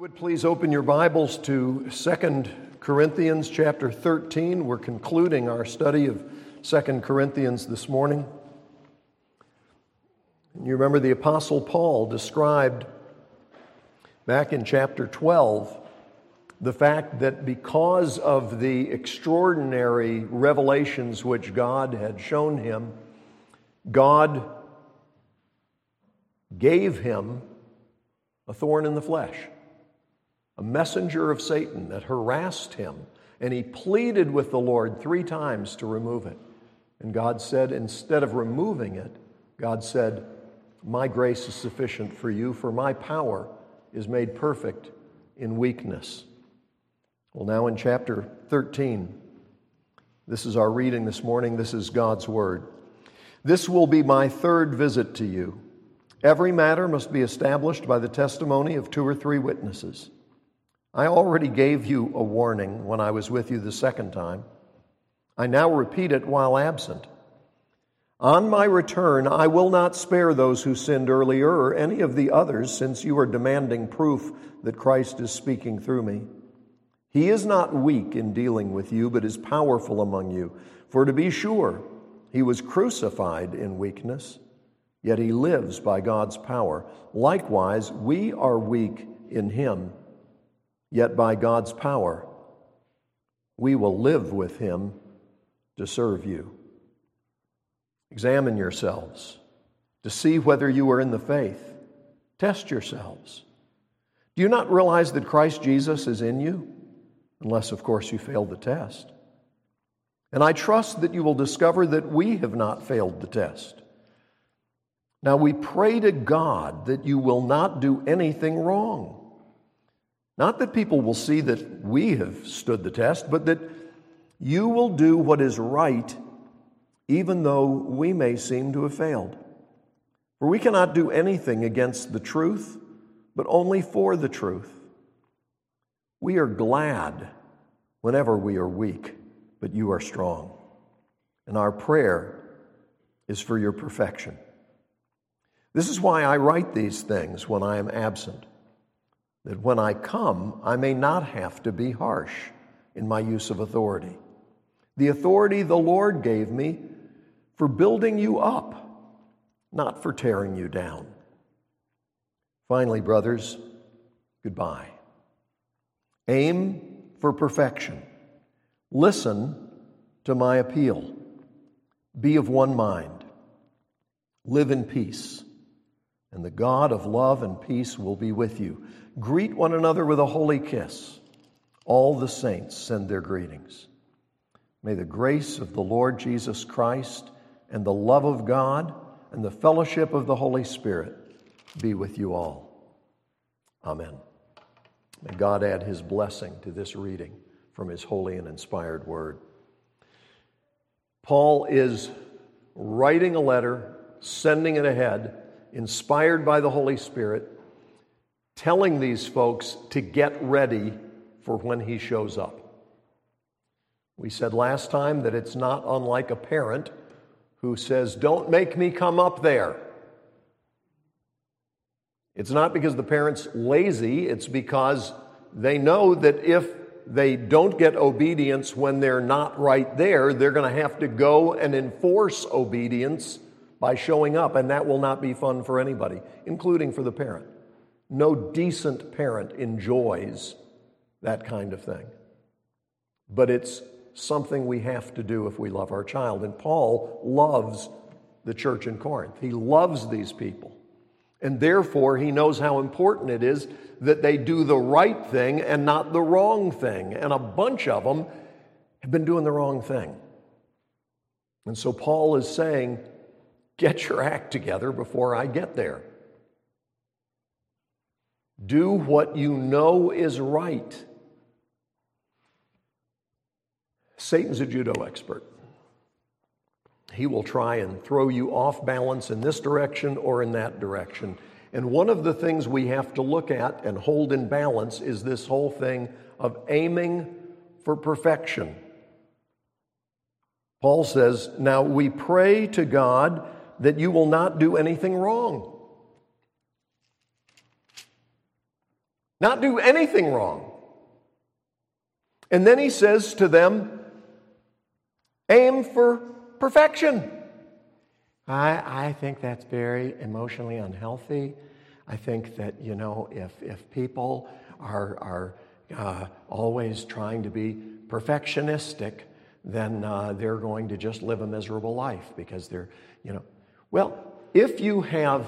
Would please open your Bibles to 2 Corinthians chapter 13. We're concluding our study of 2 Corinthians this morning. You remember the Apostle Paul described back in chapter 12 the fact that because of the extraordinary revelations which God had shown him, God gave him a thorn in the flesh, a messenger of Satan that harassed him, and he pleaded with the Lord 3 times to remove it. And God said, instead of removing it, God said, "My grace is sufficient for you, for my power is made perfect in weakness." Well, now in chapter 13, this is our reading this morning. This is God's word. "This will be my 3rd visit to you. Every matter must be established by the testimony of 2 or 3 witnesses. I already gave you a warning when I was with you the 2nd time. I now repeat it while absent. On my return, I will not spare those who sinned earlier or any of the others, since you are demanding proof that Christ is speaking through me. He is not weak in dealing with you, but is powerful among you. For to be sure, he was crucified in weakness, yet he lives by God's power. Likewise, we are weak in him, yet by God's power, we will live with him to serve you. Examine yourselves to see whether you are in the faith. Test yourselves. Do you not realize that Christ Jesus is in you? Unless, of course, you fail the test. And I trust that you will discover that we have not failed the test. Now we pray to God that you will not do anything wrong. Not that people will see that we have stood the test, but that you will do what is right, even though we may seem to have failed. For we cannot do anything against the truth, but only for the truth. We are glad whenever we are weak, but you are strong. And our prayer is for your perfection. This is why I write these things when I am absent, that when I come, I may not have to be harsh in my use of authority. The authority the Lord gave me for building you up, not for tearing you down. Finally, brothers, goodbye. Aim for perfection. Listen to my appeal. Be of one mind. Live in peace, and the God of love and peace will be with you. Greet one another with a holy kiss. All the saints send their greetings. May the grace of the Lord Jesus Christ and the love of God and the fellowship of the Holy Spirit be with you all. Amen. May God add his blessing to this reading from his holy and inspired word. Paul is writing a letter, sending it ahead, inspired by the Holy Spirit, telling these folks to get ready for when he shows up. We said last time that it's not unlike a parent who says, "Don't make me come up there." It's not because the parent's lazy, it's because they know that if they don't get obedience when they're not right there, they're going to have to go and enforce obedience by showing up, and that will not be fun for anybody, including for the parent. No decent parent enjoys that kind of thing. But it's something we have to do if we love our child. And Paul loves the church in Corinth. He loves these people. And therefore, he knows how important it is that they do the right thing and not the wrong thing. And a bunch of them have been doing the wrong thing. And so Paul is saying, get your act together before I get there. Do what you know is right. Satan's a judo expert. He will try and throw you off balance in this direction or in that direction. And one of the things we have to look at and hold in balance is this whole thing of aiming for perfection. Paul says, now we pray to God that you will not do anything wrong. not do anything wrong. And then he says to them, aim for perfection. I think that's very emotionally unhealthy. I think that, if people are always trying to be perfectionistic, then they're going to just live a miserable life because they're, Well, if you have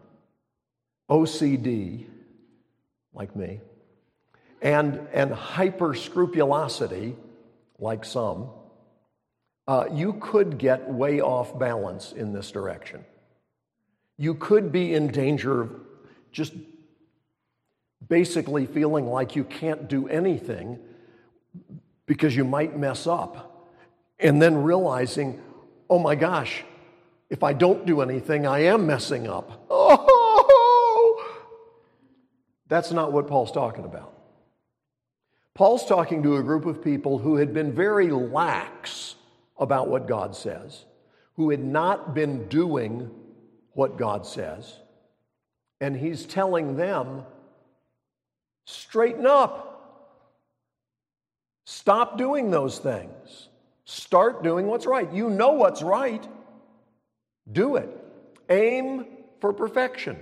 OCD, like me, and hyper-scrupulosity, like some, you could get way off balance in this direction. You could be in danger of just basically feeling like you can't do anything because you might mess up, and then realizing, oh my gosh, if I don't do anything, I am messing up. Oh! That's not what Paul's talking about. Paul's talking to a group of people who had been very lax about what God says, who had not been doing what God says, and he's telling them, straighten up. Stop doing those things. Start doing what's right. You know what's right. Do it. Aim for perfection.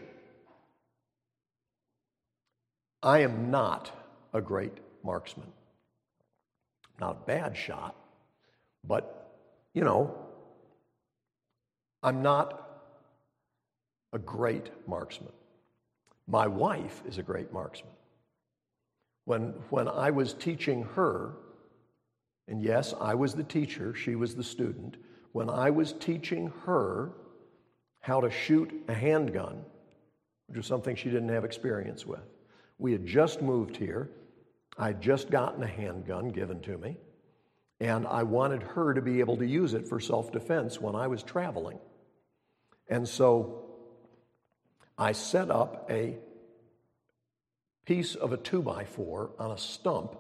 I am not a great marksman. Not a bad shot, but, I'm not a great marksman. My wife is a great marksman. When I was teaching her, and yes, I was the teacher, she was the student, when I was teaching her how to shoot a handgun, which was something she didn't have experience with. We had just moved here. I'd just gotten a handgun given to me, and I wanted her to be able to use it for self-defense when I was traveling. And so I set up a piece of a 2x4 on a stump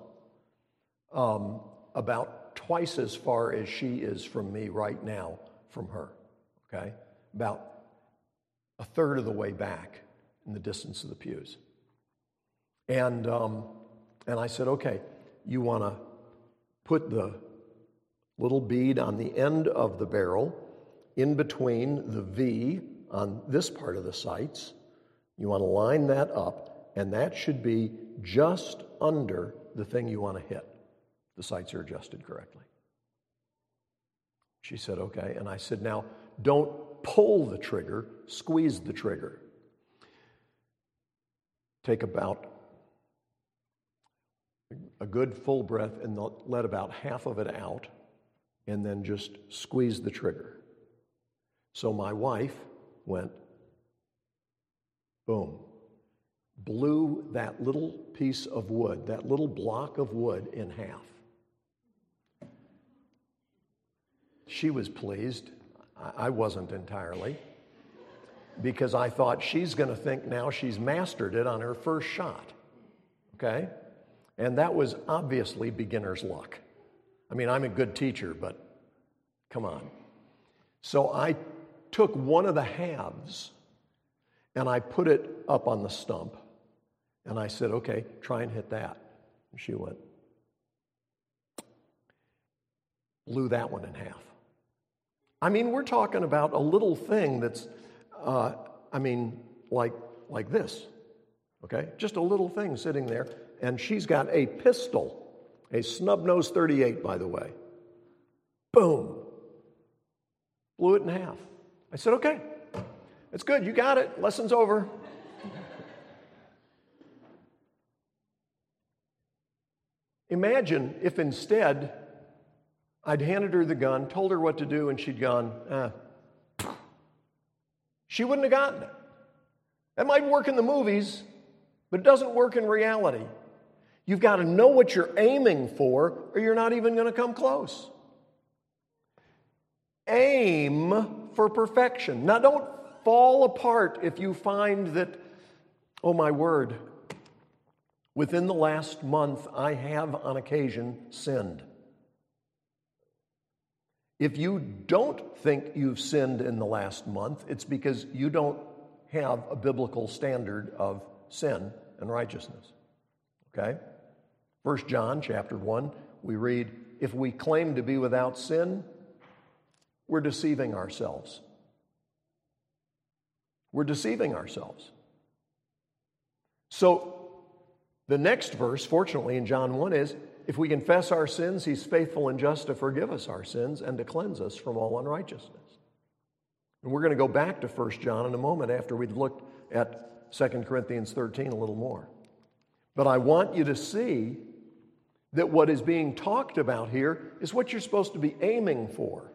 about twice as far as she is from me right now from her, okay? About a third of the way back in the distance of the pews. And I said, okay, you want to put the little bead on the end of the barrel in between the V on this part of the sights. You want to line that up, and that should be just under the thing you want to hit. The sights are adjusted correctly. She said, okay. And I said, now, don't pull the trigger, squeeze the trigger. Take about a good full breath and let about half of it out, and then just squeeze the trigger. So my wife went, boom, blew that little piece of wood, that little block of wood in half. She was pleased. I wasn't entirely, because I thought she's going to think now she's mastered it on her first shot, okay? And that was obviously beginner's luck. I mean, I'm a good teacher, but come on. So I took one of the halves and I put it up on the stump, and I said, okay, try and hit that. And she went, blew that one in half. I mean, we're talking about a little thing that's, like this, okay? Just a little thing sitting there, and she's got a pistol, a snub-nosed .38, by the way. Boom. Blew it in half. I said, okay, it's good, you got it, lesson's over. Imagine if instead I'd handed her the gun, told her what to do, and she'd gone, She wouldn't have gotten it. That might work in the movies, but it doesn't work in reality. You've got to know what you're aiming for, or you're not even going to come close. Aim for perfection. Now, don't fall apart if you find that, oh my word, within the last month, I have on occasion sinned. If you don't think you've sinned in the last month, it's because you don't have a biblical standard of sin and righteousness. Okay? 1 John chapter 1, we read, if we claim to be without sin, we're deceiving ourselves. We're deceiving ourselves. So the next verse, fortunately, in John 1 is, if we confess our sins, he's faithful and just to forgive us our sins and to cleanse us from all unrighteousness. And we're going to go back to 1 John in a moment after we've looked at 2 Corinthians 13 a little more. But I want you to see that what is being talked about here is what you're supposed to be aiming for.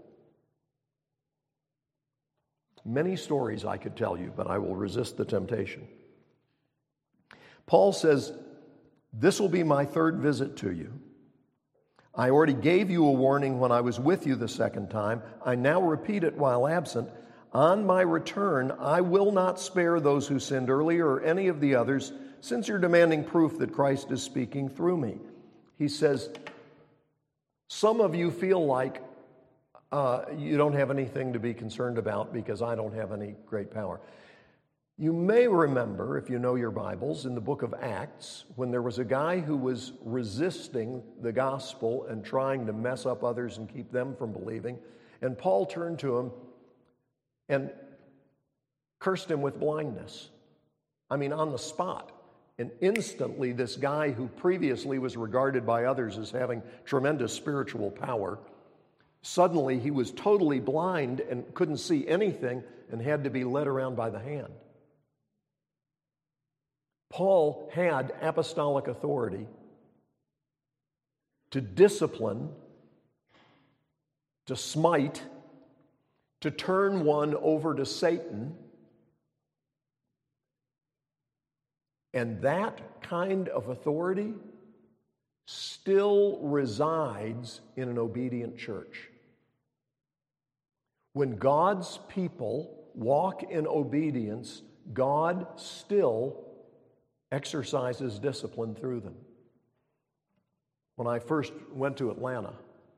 Many stories I could tell you, but I will resist the temptation. Paul says, this will be my third visit to you. I already gave you a warning when I was with you the second time. I now repeat it while absent. On my return, I will not spare those who sinned earlier or any of the others, since you're demanding proof that Christ is speaking through me. He says, some of you feel like you don't have anything to be concerned about because I don't have any great power. You may remember, if you know your Bibles, in the book of Acts, when there was a guy who was resisting the gospel and trying to mess up others and keep them from believing, and Paul turned to him and cursed him with blindness. I mean, on the spot. And instantly, this guy who previously was regarded by others as having tremendous spiritual power, suddenly he was totally blind and couldn't see anything and had to be led around by the hand. Paul had apostolic authority to discipline, to smite, to turn one over to Satan. And that kind of authority still resides in an obedient church. When God's people walk in obedience, God still exercises discipline through them. When I first went to Atlanta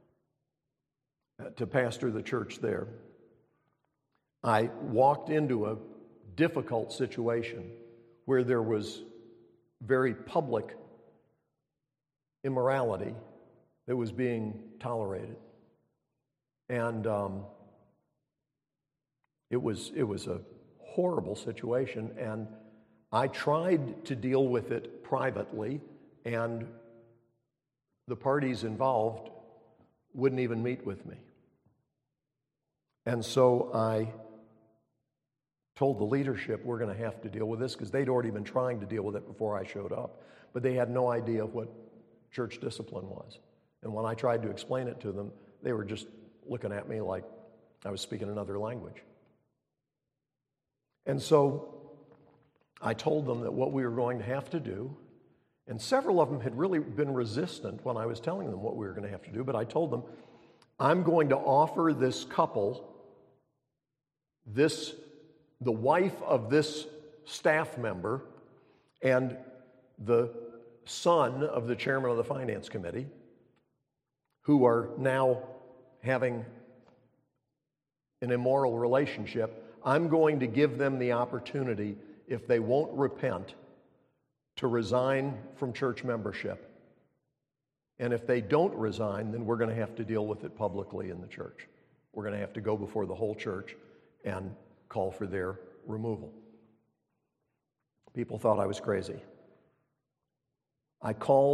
to pastor the church there, I walked into a difficult situation where there was very public immorality that was being tolerated. And it was a horrible situation, and I tried to deal with it privately, and the parties involved wouldn't even meet with me. And so I told the leadership, we're going to have to deal with this, because they'd already been trying to deal with it before I showed up, but they had no idea what church discipline was. And when I tried to explain it to them, they were just looking at me like I was speaking another language. And so I told them that what we were going to have to do, and several of them had really been resistant when I was telling them what we were going to have to do, but I told them, I'm going to offer this couple, the wife of this staff member and the son of the chairman of the finance committee, who are now having an immoral relationship, I'm going to give them the opportunity, if they won't repent, to resign from church membership. And if they don't resign, then we're going to have to deal with it publicly in the church. We're going to have to go before the whole church and call for their removal. People thought I was crazy. I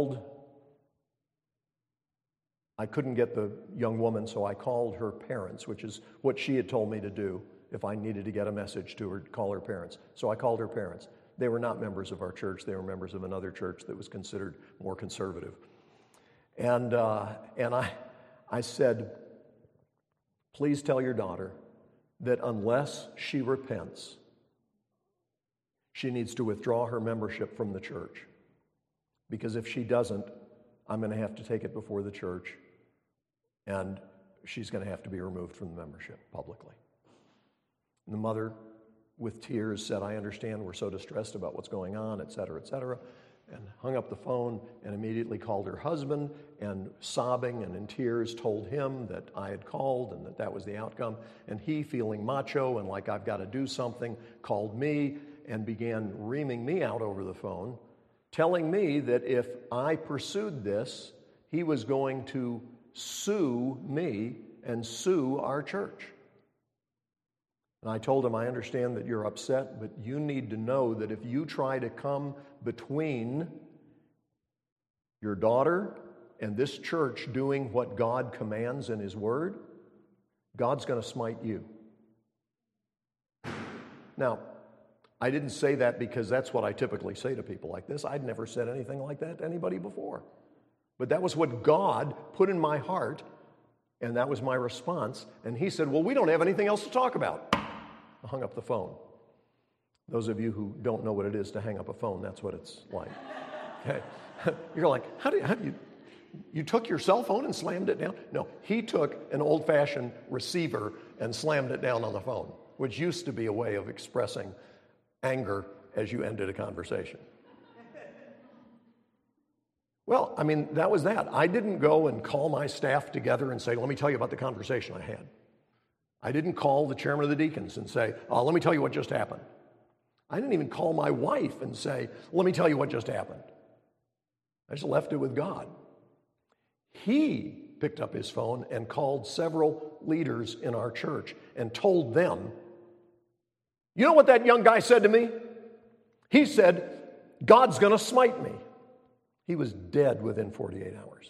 couldn't get the young woman, so I called her parents, which is what she had told me to do if I needed to get a message to her, call her parents. So I called her parents. They were not members of our church. They were members of another church that was considered more conservative. And I said, please tell your daughter that unless she repents, she needs to withdraw her membership from the church. Because if she doesn't, I'm going to have to take it before the church, and she's going to have to be removed from the membership publicly. And the mother, with tears, said, I understand, we're so distressed about what's going on, et cetera, and hung up the phone and immediately called her husband, and sobbing and in tears told him that I had called and that was the outcome. And he, feeling macho and like I've got to do something, called me and began reaming me out over the phone telling me that if I pursued this, he was going to sue me and sue our church. And I told him, I understand that you're upset, but you need to know that if you try to come between your daughter and this church doing what God commands in His Word, God's going to smite you. Now, I didn't say that because that's what I typically say to people like this. I'd never said anything like that to anybody before. But that was what God put in my heart, and that was my response. And he said, well, we don't have anything else to talk about. I hung up the phone. Those of you who don't know what it is to hang up a phone, that's what it's like. Okay. You're like, how do you took your cell phone and slammed it down? No, he took an old-fashioned receiver and slammed it down on the phone, which used to be a way of expressing anger as you ended a conversation. Well, I mean, that was that. I didn't go and call my staff together and say, let me tell you about the conversation I had. I didn't call the chairman of the deacons and say, let me tell you what just happened. I didn't even call my wife and say, let me tell you what just happened. I just left it with God. He picked up his phone and called several leaders in our church and told them, you know what that young guy said to me? He said, God's going to smite me. He was dead within 48 hours.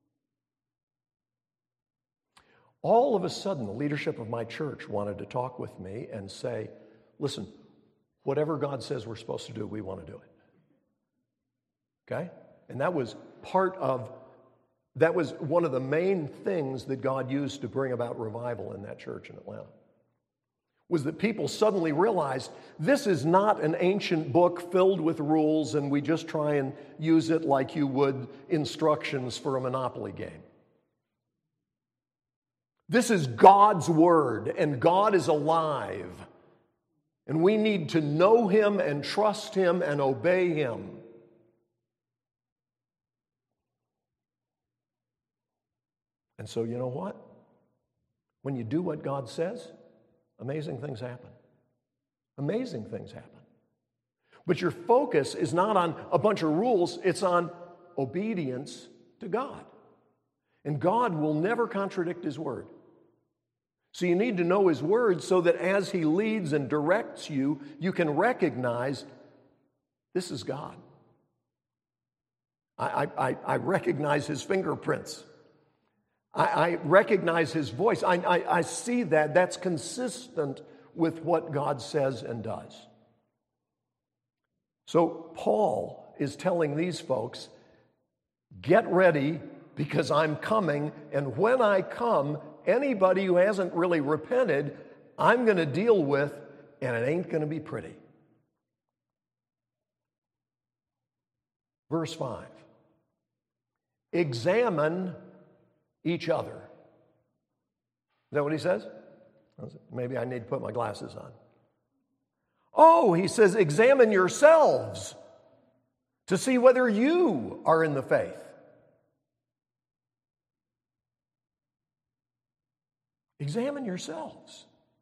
All of a sudden, the leadership of my church wanted to talk with me and say, listen, whatever God says we're supposed to do, we want to do it. Okay? And that was one of the main things that God used to bring about revival in that church in Atlanta. Was that people suddenly realized this is not an ancient book filled with rules and we just try and use it like you would instructions for a Monopoly game. This is God's Word, and God is alive. And we need to know Him and trust Him and obey Him. And so you know what? When you do what God says, amazing things happen. Amazing things happen. But your focus is not on a bunch of rules, it's on obedience to God. And God will never contradict His Word. So you need to know His Word so that as He leads and directs you, you can recognize this is God. I recognize His fingerprints. I recognize His voice. I see that. That's consistent with what God says and does. So Paul is telling these folks, get ready because I'm coming, and when I come, anybody who hasn't really repented, I'm going to deal with, and it ain't going to be pretty. Verse 5. Examine each other. Is that what he says? Maybe I need to put my glasses on. Oh, he says, examine yourselves to see whether you are in the faith. Examine yourselves.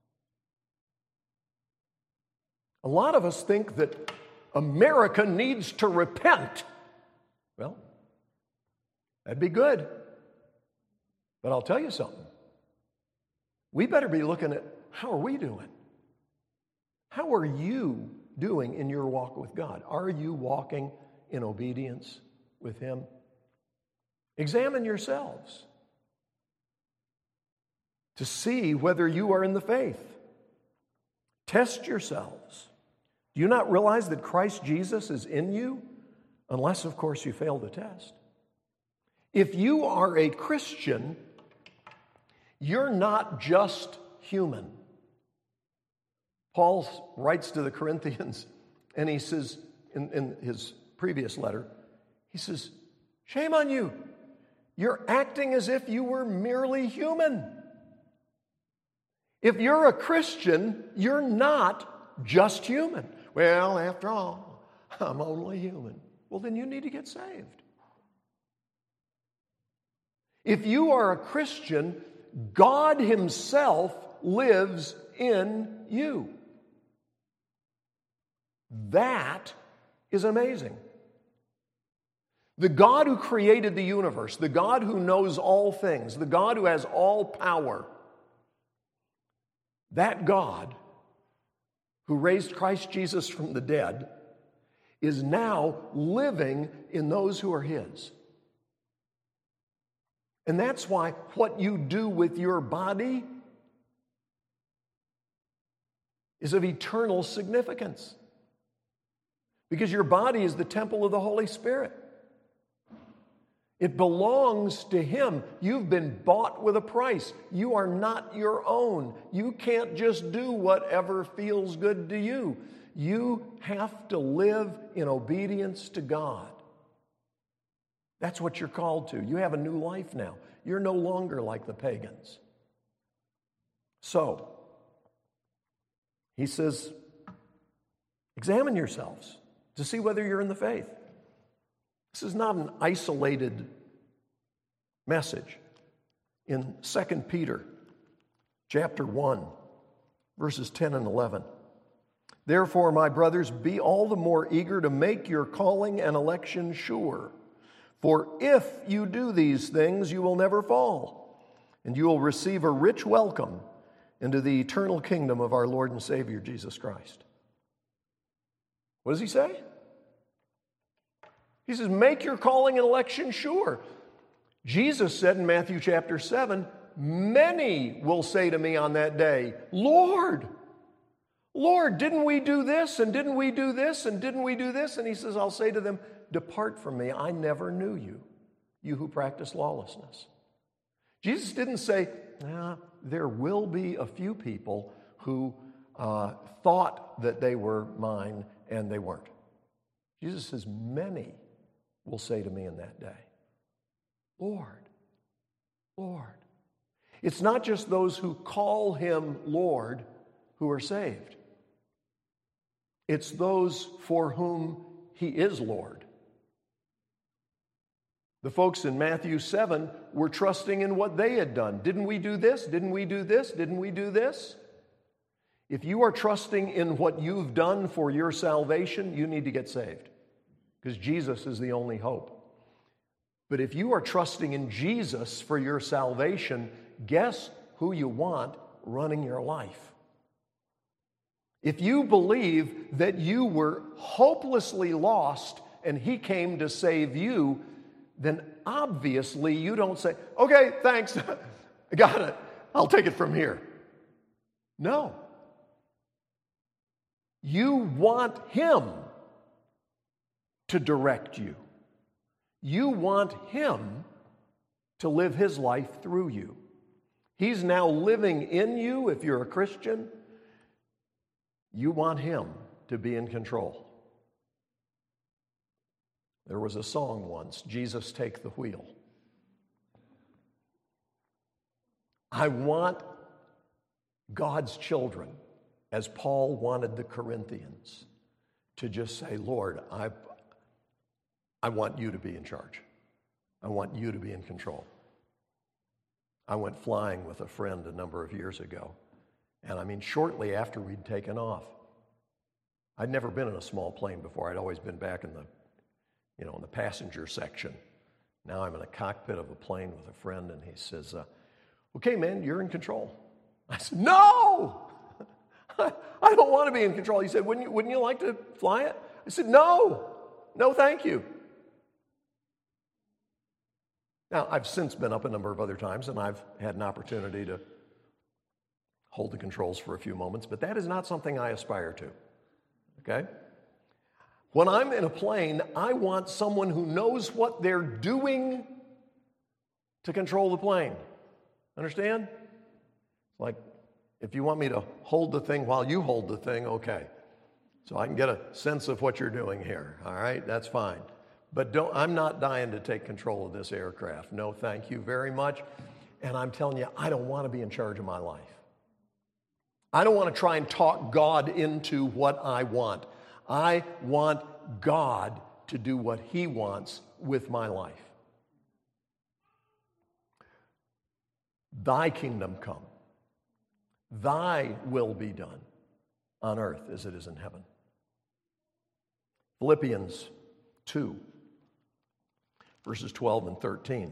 A lot of us think that America needs to repent. Well, that'd be good. But I'll tell you something. We better be looking at how are we doing? How are you doing in your walk with God? Are you walking in obedience with Him? Examine yourselves to see whether you are in the faith. Test yourselves. Do you not realize that Christ Jesus is in you? Unless, of course, you fail the test. If you are a Christian, you're not just human. Paul writes to the Corinthians, and he says, in his previous letter, he says, shame on you. You're acting as if you were merely human. If you're a Christian, you're not just human. Well, after all, I'm only human. Well, then you need to get saved. If you are a Christian, God Himself lives in you. That is amazing. The God who created the universe, the God who knows all things, the God who has all power, that God who raised Christ Jesus from the dead is now living in those who are His. And that's why what you do with your body is of eternal significance. Because your body is the temple of the Holy Spirit. It belongs to Him. You've been bought with a price. You are not your own. You can't just do whatever feels good to you. You have to live in obedience to God. That's what you're called to. You have a new life now. You're no longer like the pagans. So, he says, examine yourselves to see whether you're in the faith. This is not an isolated message. In 2 Peter chapter 1, verses 10 and 11, therefore, my brothers, be all the more eager to make your calling and election sure. For if you do these things, you will never fall, and you will receive a rich welcome into the eternal kingdom of our Lord and Savior, Jesus Christ. What does he say? He says, make your calling and election sure. Jesus said in Matthew chapter 7, many will say to me on that day, Lord, Lord, didn't we do this, and didn't we do this, and didn't we do this? And he says, I'll say to them, depart from me, I never knew you, you who practice lawlessness. Jesus didn't say, there will be a few people who thought that they were mine and they weren't. Jesus says, many will say to me in that day, Lord, Lord. It's not just those who call him Lord who are saved. It's those for whom he is Lord. The folks in Matthew 7 were trusting in what they had done. Didn't we do this? Didn't we do this? Didn't we do this? If you are trusting in what you've done for your salvation, you need to get saved, because Jesus is the only hope. But if you are trusting in Jesus for your salvation, guess who you want running your life? If you believe that you were hopelessly lost and he came to save you, then obviously you don't say, okay, thanks, I got it, I'll take it from here. No. You want him to direct you. You want him to live his life through you. He's now living in you if you're a Christian. You want him to be in control. There was a song once, Jesus Take the Wheel. I want God's children, as Paul wanted the Corinthians, to just say, Lord, I want you to be in charge. I want you to be in control. I went flying with a friend a number of years ago. And shortly after we'd taken off. I'd never been in a small plane before. I'd always been back in the passenger section. Now I'm in a cockpit of a plane with a friend, and he says, okay, man, you're in control. I said, no! I don't want to be in control. He said, wouldn't you like to fly it? I said, no, thank you. Now, I've since been up a number of other times, and I've had an opportunity to hold the controls for a few moments, but that is not something I aspire to, okay? When I'm in a plane, I want someone who knows what they're doing to control the plane. Understand? Like, if you want me to hold the thing while you hold the thing, okay. So I can get a sense of what you're doing here, all right? That's fine. But I'm not dying to take control of this aircraft. No, thank you very much. And I'm telling you, I don't want to be in charge of my life. I don't want to try and talk God into what I want. I want God to do what he wants with my life. Thy kingdom come. Thy will be done on earth as it is in heaven. Philippians 2. verses 12 and 13.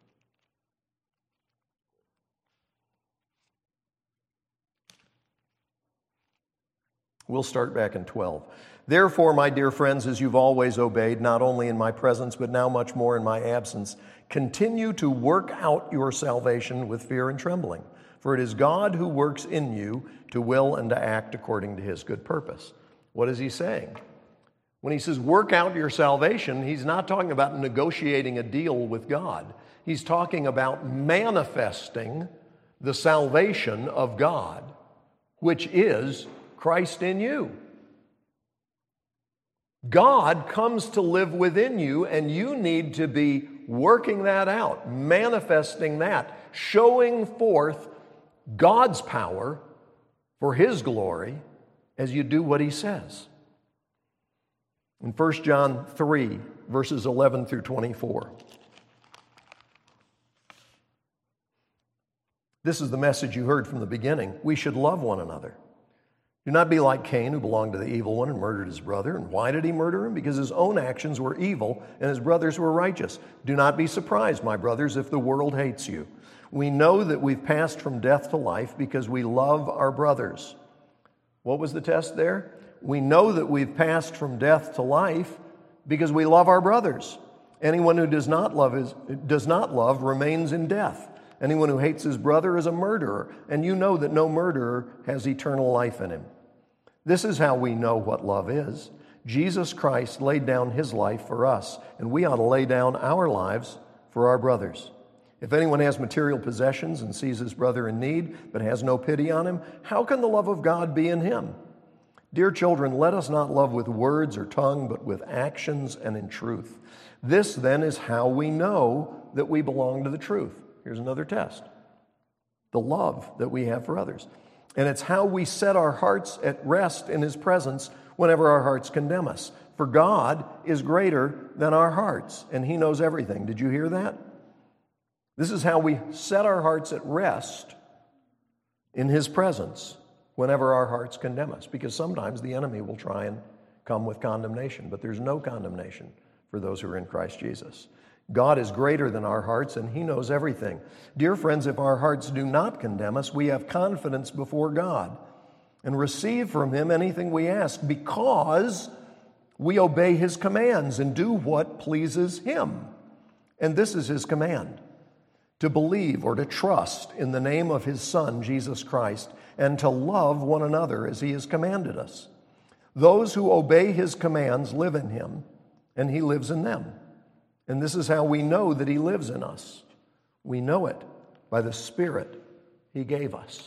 We'll start back in 12. Therefore, my dear friends, as you've always obeyed, not only in my presence, but now much more in my absence, continue to work out your salvation with fear and trembling. For it is God who works in you to will and to act according to his good purpose. What is he saying? When he says work out your salvation, he's not talking about negotiating a deal with God. He's talking about manifesting the salvation of God, which is Christ in you. God comes to live within you, and you need to be working that out, manifesting that, showing forth God's power for his glory as you do what he says. In 1 John 3, verses 11 through 24. This is the message you heard from the beginning. We should love one another. Do not be like Cain, who belonged to the evil one and murdered his brother. And why did he murder him? Because his own actions were evil and his brothers were righteous. Do not be surprised, my brothers, if the world hates you. We know that we've passed from death to life because we love our brothers. What was the test there? We know that we've passed from death to life because we love our brothers. Anyone who does not love remains in death. Anyone who hates his brother is a murderer, and you know that no murderer has eternal life in him. This is how we know what love is. Jesus Christ laid down his life for us, and we ought to lay down our lives for our brothers. If anyone has material possessions and sees his brother in need, but has no pity on him, how can the love of God be in him? Dear children, let us not love with words or tongue, but with actions and in truth. This then is how we know that we belong to the truth. Here's another test. The love that we have for others. And it's how we set our hearts at rest in his presence whenever our hearts condemn us. For God is greater than our hearts, and he knows everything. Did you hear that? This is how we set our hearts at rest in his presence whenever our hearts condemn us. Because sometimes the enemy will try and come with condemnation, but there's no condemnation for those who are in Christ Jesus. God is greater than our hearts, and he knows everything. Dear friends, if our hearts do not condemn us, we have confidence before God and receive from him anything we ask because we obey his commands and do what pleases him. And this is his command: to believe or to trust in the name of his Son, Jesus Christ, and to love one another as he has commanded us. Those who obey his commands live in him, and he lives in them. And this is how we know that he lives in us. We know it by the Spirit he gave us.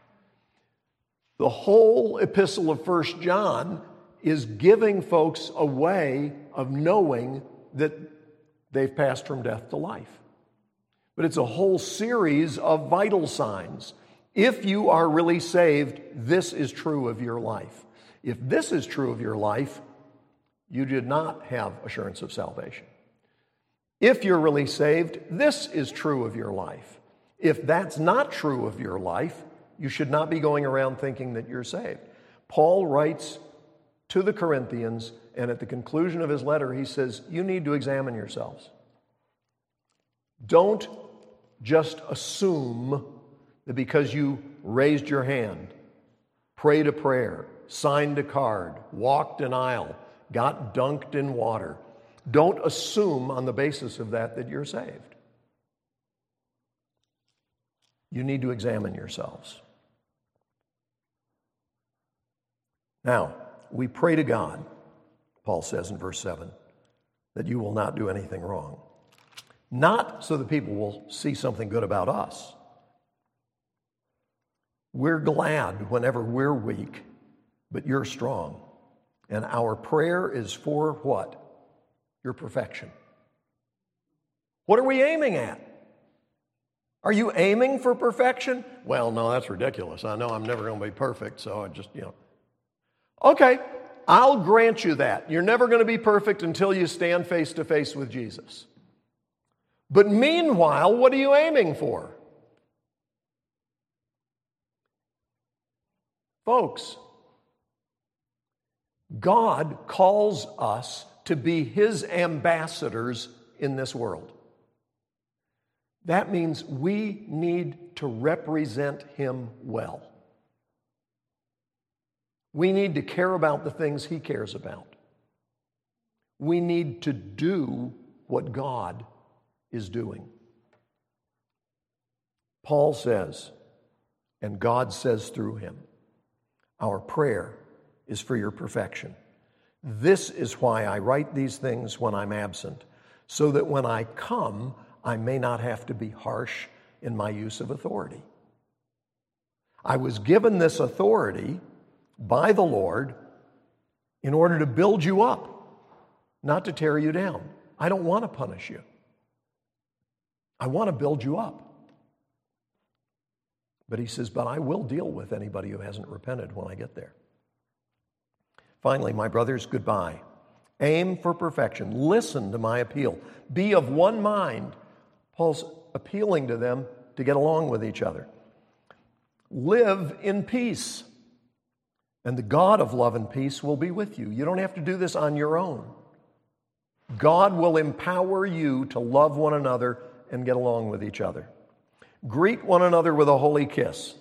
The whole epistle of 1 John is giving folks a way of knowing that they've passed from death to life. But it's a whole series of vital signs. If you are really saved, this is true of your life. If this is true of your life, you did not have assurance of salvation. If you're really saved, this is true of your life. If that's not true of your life, you should not be going around thinking that you're saved. Paul writes to the Corinthians, and at the conclusion of his letter, he says, you need to examine yourselves. Don't just assume that because you raised your hand, prayed a prayer, signed a card, walked an aisle, got dunked in water, don't assume on the basis of that you're saved. You need to examine yourselves. Now, we pray to God, Paul says in verse 7, that you will not do anything wrong. Not so that people will see something good about us. We're glad whenever we're weak, but you're strong. And our prayer is for what? Your perfection. What are we aiming at? Are you aiming for perfection? Well, no, that's ridiculous. I know I'm never going to be perfect, so I just, Okay, I'll grant you that. You're never going to be perfect until you stand face to face with Jesus. But meanwhile, what are you aiming for? Folks, God calls us to be his ambassadors in this world. That means we need to represent him well. We need to care about the things he cares about. We need to do what God is doing. Paul says, and God says through him, our prayer is for your perfection. This is why I write these things when I'm absent, so that when I come, I may not have to be harsh in my use of authority. I was given this authority by the Lord in order to build you up, not to tear you down. I don't want to punish you. I want to build you up. But he says, but I will deal with anybody who hasn't repented when I get there. Finally, my brothers, goodbye. Aim for perfection. Listen to my appeal. Be of one mind. Paul's appealing to them to get along with each other. Live in peace, and the God of love and peace will be with you. You don't have to do this on your own. God will empower you to love one another and get along with each other. Greet one another with a holy kiss.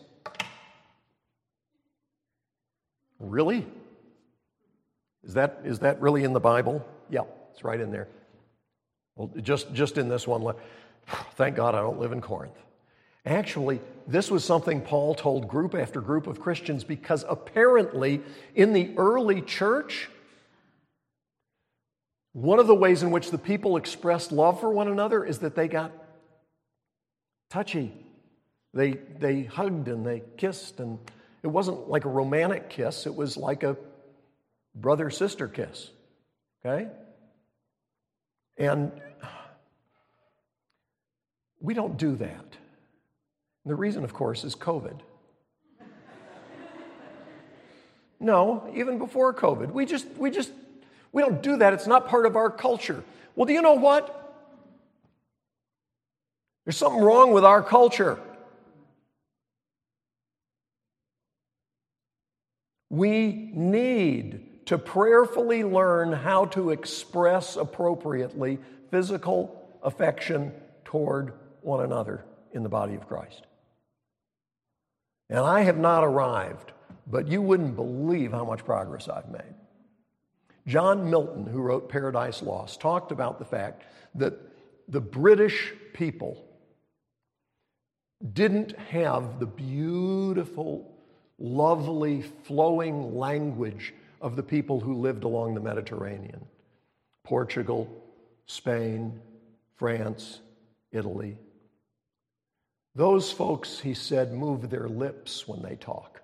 Really? Is that really in the Bible? Yeah, it's right in there. Well, just in this one. Thank God I don't live in Corinth. Actually, this was something Paul told group after group of Christians because apparently in the early church, one of the ways in which the people expressed love for one another is that they got touchy. They hugged and they kissed, and it wasn't like a romantic kiss. It was like a brother-sister kiss, okay? And we don't do that. And the reason, of course, is COVID. No, even before COVID. We don't do that. It's not part of our culture. Well, do you know what? There's something wrong with our culture. We need to prayerfully learn how to express appropriately physical affection toward one another in the body of Christ. And I have not arrived, but you wouldn't believe how much progress I've made. John Milton, who wrote Paradise Lost, talked about the fact that the British people didn't have the beautiful, lovely, flowing language of the people who lived along the Mediterranean. Portugal, Spain, France, Italy. Those folks, he said, move their lips when they talk.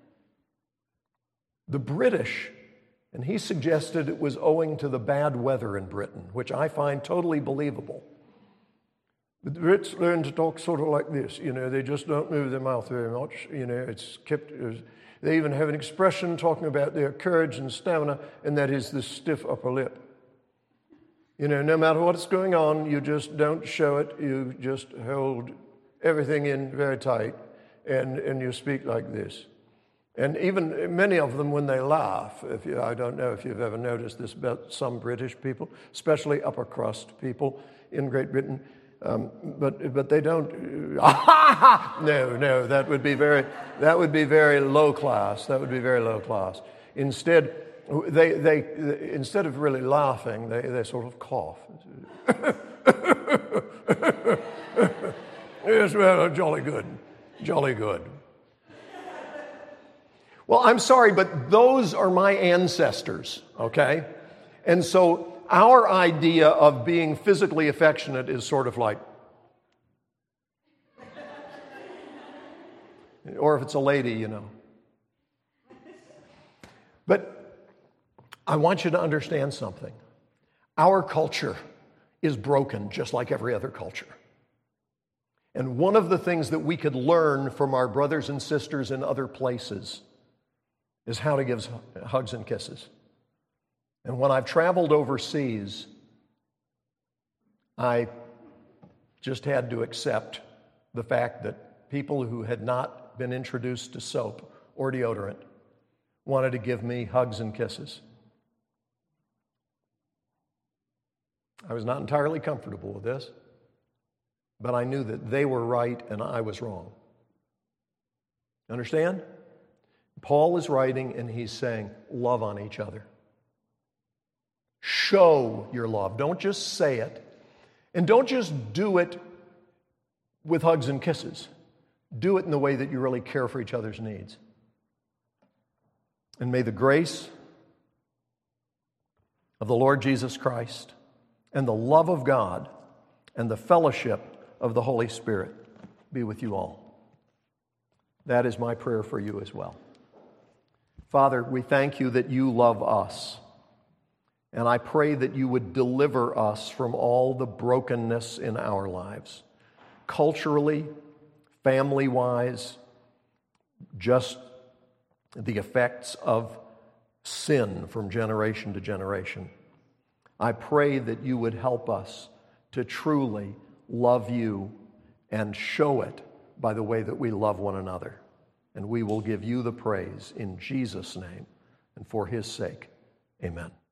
The British, and he suggested it was owing to the bad weather in Britain, which I find totally believable. The Brits learn to talk sort of like this, they just don't move their mouth very much, it's kept, they even have an expression talking about their courage and stamina, and that is the stiff upper lip. No matter what's going on, you just don't show it, you just hold everything in very tight, and you speak like this. And even many of them, when they laugh, I don't know if you've ever noticed this about some British people, especially upper crust people in Great Britain, but they don't. No, that would be very low class. That would be very low class. Instead, they instead of really laughing, they sort of cough. Yes, well, jolly good. Well, I'm sorry, but those are my ancestors, okay? And so our idea of being physically affectionate is sort of like, or if it's a lady, But I want you to understand something. Our culture is broken just like every other culture. And one of the things that we could learn from our brothers and sisters in other places is how to give hugs and kisses. And when I've traveled overseas, I just had to accept the fact that people who had not been introduced to soap or deodorant wanted to give me hugs and kisses. I was not entirely comfortable with this, but I knew that they were right and I was wrong. Understand? Paul is writing and he's saying, love on each other. Show your love. Don't just say it. And don't just do it with hugs and kisses. Do it in the way that you really care for each other's needs. And may the grace of the Lord Jesus Christ and the love of God and the fellowship of the Holy Spirit be with you all. That is my prayer for you as well. Father, we thank you that you love us. And I pray that you would deliver us from all the brokenness in our lives, culturally, family-wise, just the effects of sin from generation to generation. I pray that you would help us to truly love you and show it by the way that we love one another. And we will give you the praise in Jesus' name and for his sake. Amen.